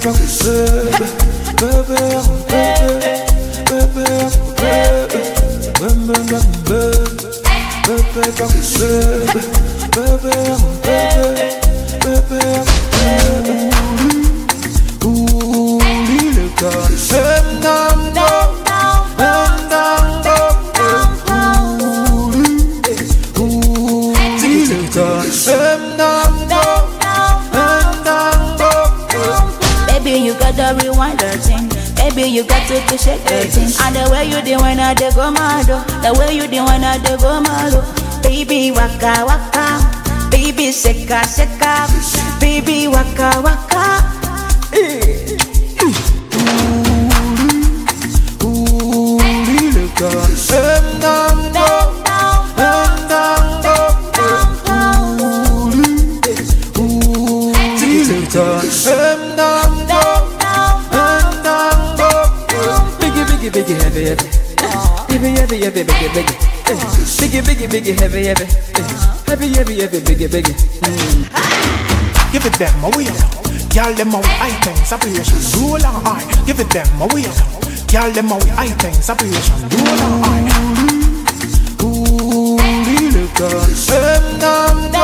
Baby, you gotta rewind the thing. Baby, you got to shake the thing. And the way you do when I go mad, the way you do when I go mad. Baby, waka waka, baby, shaka shaka, baby, waka waka. Biggie, heavy, heavy. Heavy, heavy, heavy, biggie, biggie. Biggie, biggie, heavy, heavy. Heavy, heavy, heavy, biggie, biggie. Give it them a wheel. Girl, them a way items, operation. Roll on high. Give it them a wheel. Girl, them a way items, operation. Roll on high. Ooh, look up.